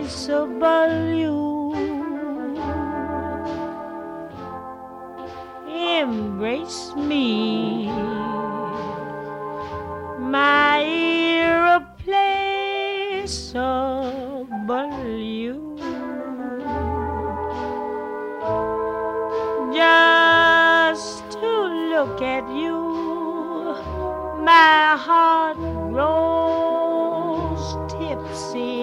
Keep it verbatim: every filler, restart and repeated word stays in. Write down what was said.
irreplaceable you. Embrace me, my irreplaceable you. Just to look at you, my heart grows tipsy.